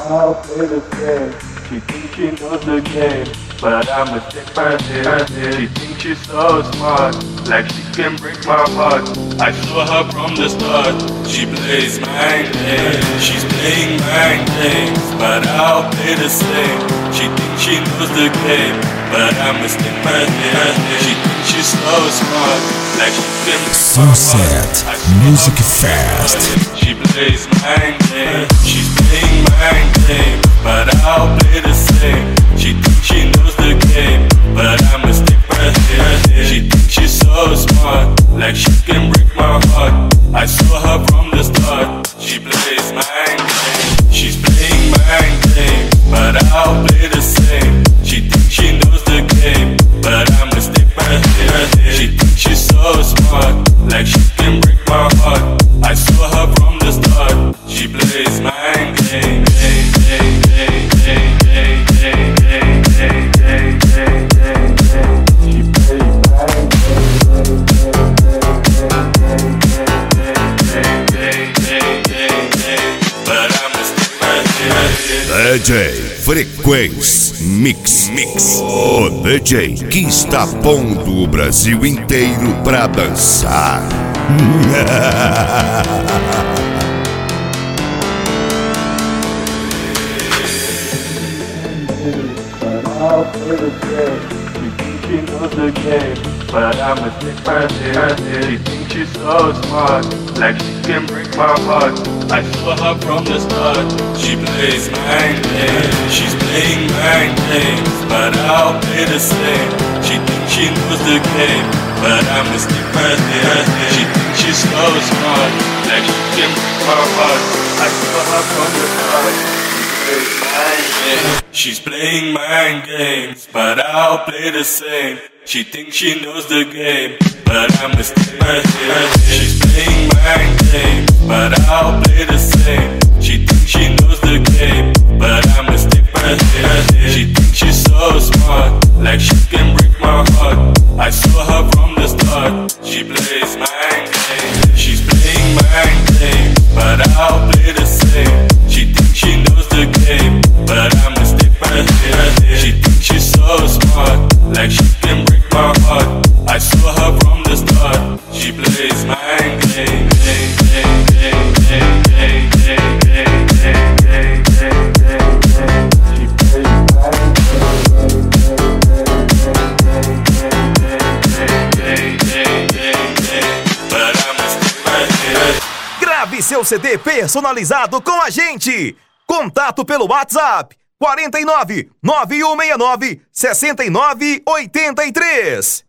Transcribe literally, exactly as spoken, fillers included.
I'll play the game. She thinks she knows the game, but I'm a stick person. She thinks she's so smart, like she can break my heart. I saw her from the start. She plays mind games. She's playing mind games, but I'll play the same. She thinks she knows the game, but I'm a stick person. She thinks she's so smart, like she can break my heart. Sunset Music Fest. She plays mind games. She's playing mind games, but I'll play the same. She thinks she knows the game, but I'm a stick person. She thinks she's so smart, like she can break my heart. I saw her from the start. She plays mind games. She's playing mind games, but I'll play the same. She thinks she knows the game, but I'm a stick person. She thinks she's so smart, like she can break my heart. I saw her from the start. She plays mind games. D J Frequência Mix Mix, o D J que está pondo o Brasil inteiro pra dançar. I'll play the game. She thinks she knows the game, but I'm a stick person. She thinks she's so smart, like she can break my heart. I saw her from the start. She plays mind games. She's playing mind games, but I'll play the same. She thinks she knows the game, but I'm a stick person. She thinks she's so smart, like she can break my heart. I saw her from the start. She's playing mind games, but I'll play the same. She thinks she knows the game, but I'm a stick person. She's playing mind games, but I'll play the same. She thinks she knows the game, but I'm a stick person. She thinks she's so smart, like she can break my heart. I saw her from the start. She plays mind games. She's playing mind games, but I'll play the same. She thinks she knows the game, but I'm a stick person. She thinks she's so smart, like she can break my heart. I saw her from the start. She plays mind games. Grave seu C D personalizado com a gente. Contato pelo WhatsApp quarenta e nove, nove um seis nove, sessenta e nove oitenta e três.